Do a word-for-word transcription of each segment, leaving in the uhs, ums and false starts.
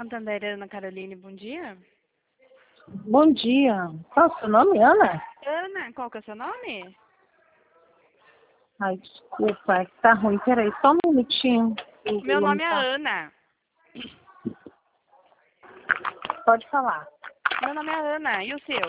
Santander, Ana Caroline, bom dia. Bom dia. Qual é o seu nome, Ana? Ana, qual que é o seu nome? Ai, desculpa, é que tá ruim. Peraí, só um minutinho. Meu nome é Tá. Ana. Pode falar. Meu nome é Ana, e o seu?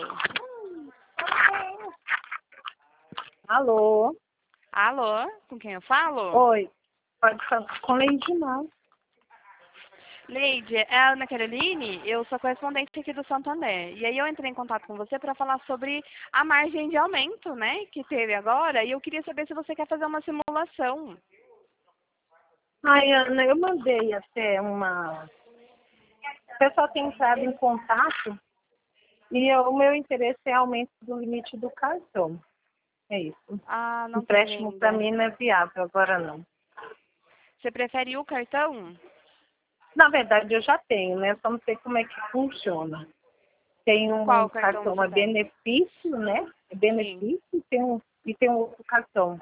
Alô? Alô, com quem eu falo? Oi. Pode falar com Leide Mal. Leide, é a Ana Caroline, eu sou correspondente aqui do Santander. E aí eu entrei em contato com você para falar sobre a margem de aumento, né, que teve agora. E eu queria saber se você quer fazer uma simulação. Ai, Ana, eu mandei até uma... O pessoal tem entrado em contato e eu- o meu interesse é aumento do limite do cartão. É isso. Ah, não tem Empréstimo para ainda. mim não é viável, agora não. Você prefere o cartão? Na verdade, eu já tenho, né? Só não sei como é que funciona. Tem um Qual cartão cartão você a tem? benefício, né? É Sim. benefício e tem um, e tem um outro cartão.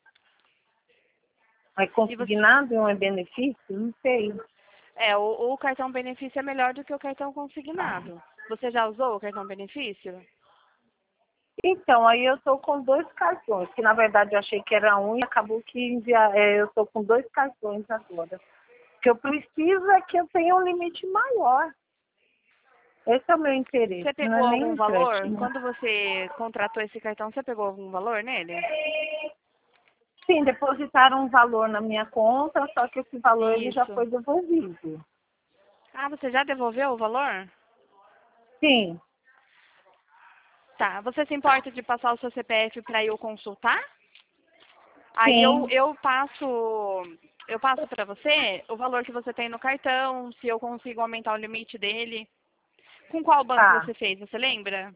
É E você... consignado e um é benefício? Não sei. É, o, o cartão benefício é melhor do que o cartão consignado. Você já usou o cartão benefício? Então, aí eu estou com dois cartões, que na verdade eu achei que era um e acabou que envia, é, eu estou com dois cartões agora. O que eu preciso é que eu tenha um limite maior. Esse é o meu interesse, Você não é pegou nem um algum valor? empréstimo. Quando você contratou esse cartão, você pegou algum valor nele? Sim, depositaram um valor na minha conta, só que esse valor ele já Isso. foi devolvido. Ah, você já devolveu o valor? Sim, Tá. Você se importa de passar o seu C P F para eu consultar? Aí eu, sim, eu passo eu passo para você o valor que você tem no cartão, se eu consigo aumentar o limite dele. Com qual banco tá. você fez? Você lembra?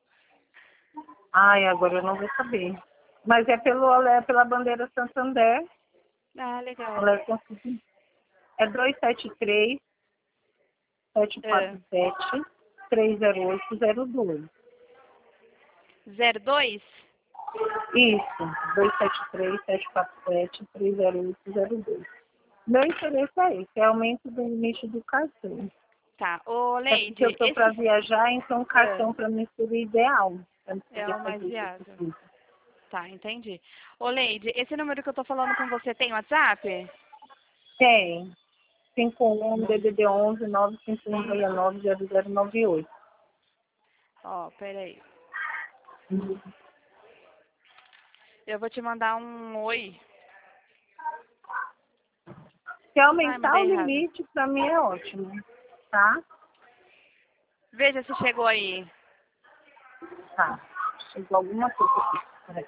Ai, agora eu não vou saber. Mas é, pelo, é pela bandeira Santander. Ah, legal. Ela é, consegui- é dois sete três, sete É. quatro sete, três zero oito zero dois. zero dois? Isso, dois sete três, sete quatro sete, três zero oito zero dois. Meu interesse é esse, é aumento do limite do cartão. Tá. Ô, É porque eu Leide, estou para esse viajar, então o é, cartão para mim seria ideal. Para eu é poder o mais fazer isso viável. tudo. Tá, entendi. Ô, Leide, esse número que eu tô falando com você tem WhatsApp? Tem. cinco um D D D onze nove cinco um seis nove zero zero nove oito. Ó, peraí. Eu vou te mandar um oi. Se Ai, aumentar mandei o errado. limite, para mim é ótimo, tá? Veja se chegou aí. Tá. Chegou alguma coisa aqui. Peraí.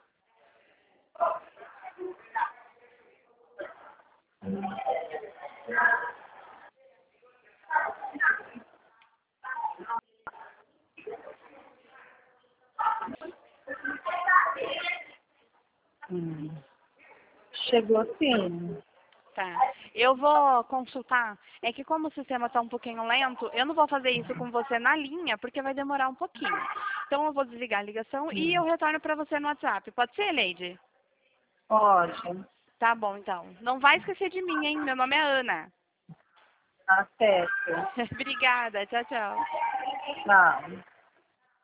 Hum. Chegou sim. Tá. Eu vou consultar. É que como o sistema está um pouquinho lento, eu não vou fazer isso com você na linha, porque vai demorar um pouquinho. Então eu vou desligar a ligação e Hum. eu retorno para você no WhatsApp. Pode ser, Leide? Ótimo. Tá bom, então. Não vai esquecer de mim, hein? Meu nome é Ana. Tá certo. Obrigada. Tchau, tchau. Tá.